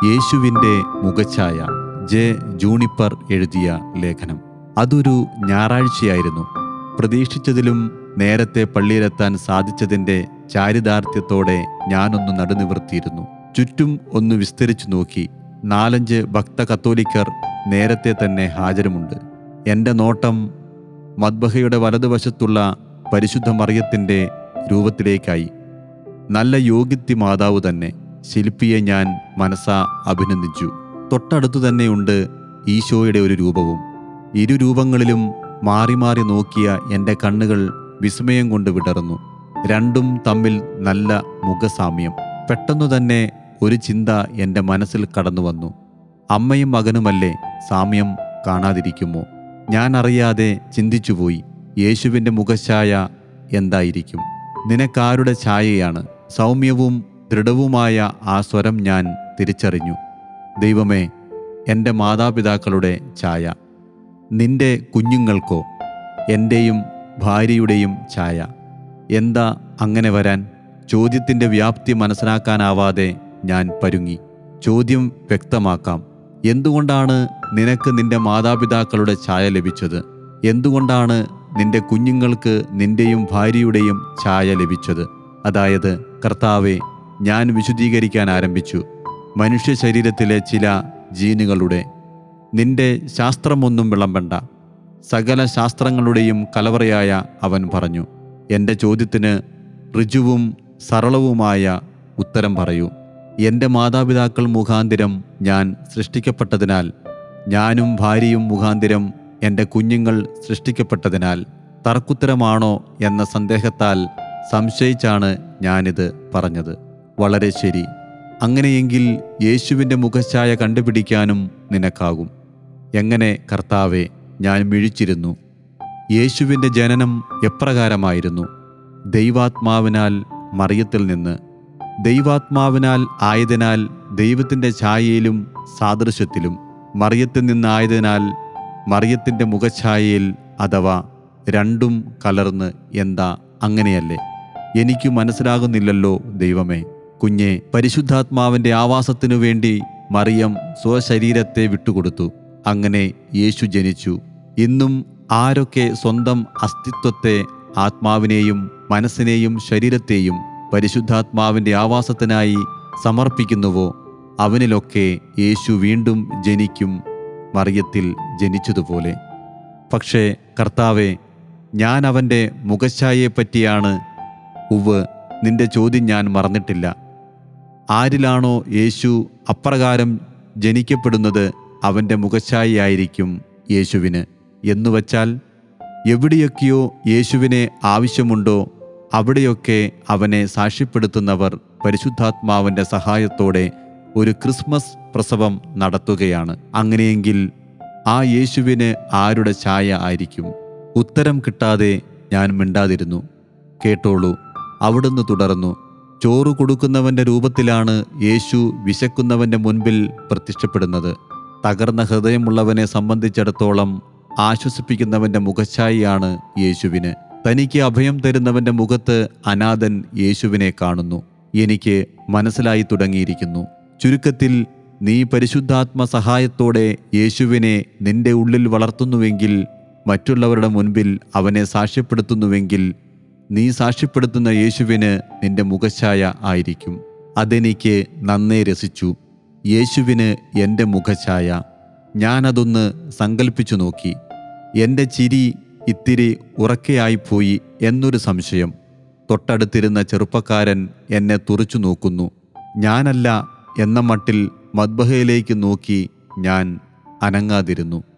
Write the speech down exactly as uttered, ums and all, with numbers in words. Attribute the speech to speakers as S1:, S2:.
S1: യേശുവിൻ്റെ മുഖഛായ. J juniper എഴുതിയ ലേഖനം. അതൊരു ഞായറാഴ്ചയായിരുന്നു. പ്രതീക്ഷിച്ചതിലും നേരത്തെ പള്ളിയിലെത്താൻ സാധിച്ചതിൻ്റെ ചാരിതാർത്ഥ്യത്തോടെ ഞാനൊന്ന് നടുനിവർത്തിയിരുന്നു. ചുറ്റും ഒന്ന് വിസ്തരിച്ചു നോക്കി. നാലഞ്ച് ഭക്ത കത്തോലിക്കർ നേരത്തെ തന്നെ ഹാജരുമുണ്ട്. എൻ്റെ നോട്ടം മദ്ബഹയുടെ വലതുവശത്തുള്ള പരിശുദ്ധ മറിയത്തിൻ്റെ രൂപത്തിലേക്കായി. നല്ല യോഗ്യത്തി മാതാവ് തന്നെ. ശില്പിയെ ഞാൻ മനസ്സാ അഭിനന്ദിച്ചു. തൊട്ടടുത്തു തന്നെയുണ്ട് ഈശോയുടെ ഒരു രൂപവും. ഇരു രൂപങ്ങളിലും മാറി മാറി നോക്കിയ എൻ്റെ കണ്ണുകൾ വിസ്മയം കൊണ്ട് വിടർന്നു. രണ്ടും തമ്മിൽ നല്ല മുഖസാമ്യം. പെട്ടെന്നു തന്നെ ഒരു ചിന്ത എൻ്റെ മനസ്സിൽ കടന്നു വന്നു. അമ്മയും മകനുമല്ലേ, സാമ്യം കാണാതിരിക്കുമോ? ഞാൻ അറിയാതെ ചിന്തിച്ചുപോയി, യേശുവിൻ്റെ മുഖഛായ എന്തായിരിക്കും? നിനക്കാരുടെ ഛായയാണ്? സൗമ്യവും ദൃഢവുമായ ആ സ്വരം ഞാൻ തിരിച്ചറിഞ്ഞു. ദൈവമേ, എൻ്റെ മാതാപിതാക്കളുടെ ഛായ. നിന്റെ കുഞ്ഞുങ്ങൾക്കോ? എൻ്റെയും ഭാര്യയുടെയും ഛായ. എന്താ അങ്ങനെ വരാൻ? ചോദ്യത്തിൻ്റെ വ്യാപ്തി മനസ്സിലാക്കാനാവാതെ ഞാൻ പരുങ്ങി. ചോദ്യം വ്യക്തമാക്കാം. എന്തുകൊണ്ടാണ് നിനക്ക് നിന്റെ മാതാപിതാക്കളുടെ ഛായ ലഭിച്ചത്? എന്തുകൊണ്ടാണ് നിന്റെ കുഞ്ഞുങ്ങൾക്ക് നിന്റെയും ഭാര്യയുടെയും ഛായ ലഭിച്ചത്? അതായത്, കർത്താവെ, ഞാൻ വിശദീകരിക്കാൻ ആരംഭിച്ചു. മനുഷ്യ ശരീരത്തിലെ ചില ജീനുകളുടെ. നിന്റെ ശാസ്ത്രമൊന്നും വിളമ്പണ്ട. സകല ശാസ്ത്രങ്ങളുടെയും കലവറയായ അവൻ പറഞ്ഞു. എൻ്റെ ചോദ്യത്തിന് ഋജുവും സരളവുമായ ഉത്തരം പറയൂ. എൻ്റെ മാതാപിതാക്കൾ മുഖാന്തിരം ഞാൻ സൃഷ്ടിക്കപ്പെട്ടതിനാൽ, ഞാനും ഭാര്യയും മുഖാന്തിരം എൻ്റെ കുഞ്ഞുങ്ങൾ സൃഷ്ടിക്കപ്പെട്ടതിനാൽ തർക്കുത്തരമാണോ എന്ന സന്ദേഹത്താൽ സംശയിച്ചാണ് ഞാനിത് പറഞ്ഞത്. വളരെ ശരി. അങ്ങനെയെങ്കിൽ യേശുവിൻ്റെ മുഖഛായ കണ്ടുപിടിക്കാനും നിനക്കാകും. എങ്ങനെ കർത്താവെ? ഞാൻ മിഴിച്ചിരുന്നു. യേശുവിൻ്റെ ജനനം എപ്രകാരമായിരുന്നു? ദൈവാത്മാവിനാൽ മറിയത്തിൽ നിന്ന്. ദൈവാത്മാവിനാൽ ആയതിനാൽ ദൈവത്തിൻ്റെ ഛായയിലും സാദൃശ്യത്തിലും. മറിയത്തിൽ നിന്നായതിനാൽ മറിയത്തിൻ്റെ മുഖഛായയിൽ. അഥവാ രണ്ടും കലർന്ന്. എന്താ അങ്ങനെയല്ലേ? എനിക്ക് മനസ്സിലാകുന്നില്ലല്ലോ ദൈവമേ. കുഞ്ഞെ, പരിശുദ്ധാത്മാവിൻ്റെ ആവാസത്തിനു വേണ്ടി മറിയം സ്വശരീരത്തെ വിട്ടുകൊടുത്തു. അങ്ങനെ യേശു ജനിച്ചു. ഇന്നും ആരൊക്കെ സ്വന്തം അസ്തിത്വത്തെ, ആത്മാവിനെയും മനസ്സിനെയും ശരീരത്തെയും പരിശുദ്ധാത്മാവിൻ്റെ ആവാസത്തിനായി സമർപ്പിക്കുന്നുവോ, അവനിലൊക്കെ യേശു വീണ്ടും ജനിക്കും, മറിയത്തിൽ ജനിച്ചതുപോലെ. പക്ഷേ കർത്താവെ, ഞാൻ അവൻ്റെ മുഖഛായയെപ്പറ്റിയാണ്. ഉവ്വ്, നിന്റെ ചോദ്യം ഞാൻ മറന്നിട്ടില്ല. ആരിലാണോ യേശു അപ്രകാരം ജനിക്കപ്പെടുന്നത്, അവൻ്റെ മുഖഛായയായിരിക്കും യേശുവിന്. എന്നുവച്ചാൽ, എവിടെയൊക്കെയോ യേശുവിനെ ആവശ്യമുണ്ടോ അവിടെയൊക്കെ അവനെ സാക്ഷ്യപ്പെടുത്തുന്നവർ പരിശുദ്ധാത്മാവിൻ്റെ സഹായത്തോടെ ഒരു ക്രിസ്മസ് പ്രസവം നടത്തുകയാണ്. അങ്ങനെയെങ്കിൽ ആ യേശുവിന് ആരുടെ ഛായ ആയിരിക്കും? ഉത്തരം കിട്ടാതെ ഞാൻ മിണ്ടാതിരുന്നു. കേട്ടോളൂ, അവിടുന്ന് തുടർന്നു. ചോറ് കൊടുക്കുന്നവൻ്റെ രൂപത്തിലാണ് യേശു വിശക്കുന്നവൻ്റെ മുൻപിൽ പ്രത്യക്ഷപ്പെടുന്നത്. തകർന്ന ഹൃദയമുള്ളവനെ സംബന്ധിച്ചിടത്തോളം ആശ്വസിപ്പിക്കുന്നവൻ്റെ മുഖഛായയാണ് യേശുവിന്. തനിക്ക് അഭയം തരുന്നവൻ്റെ മുഖത്ത് അനാഥൻ യേശുവിനെ കാണുന്നു. എനിക്ക് മനസ്സിലായി തുടങ്ങിയിരിക്കുന്നു. ചുരുക്കത്തിൽ, നീ പരിശുദ്ധാത്മ സഹായത്തോടെ യേശുവിനെ നിന്റെ ഉള്ളിൽ വളർത്തുന്നുവെങ്കിൽ, മറ്റുള്ളവരുടെ മുൻപിൽ അവനെ സാക്ഷ്യപ്പെടുത്തുന്നുവെങ്കിൽ, നീ സാക്ഷ്യപ്പെടുത്തുന്ന യേശുവിന് നിന്റെ മുഖഛായ ആയിരിക്കും. അതെനിക്ക് നന്നേ രസിച്ചു. യേശുവിന് എൻ്റെ മുഖഛായ. ഞാനതൊന്ന് സങ്കല്പിച്ചു നോക്കി. എൻ്റെ ചിരി ഇത്തിരി ഉറക്കെയായിപ്പോയി എന്നൊരു സംശയം. തൊട്ടടുത്തിരുന്ന ചെറുപ്പക്കാരൻ എന്നെ തുറിച്ചു നോക്കുന്നു. ഞാനല്ല എന്ന മട്ടിൽ മദ്ബഹയിലേക്ക് നോക്കി ഞാൻ അനങ്ങാതിരുന്നു.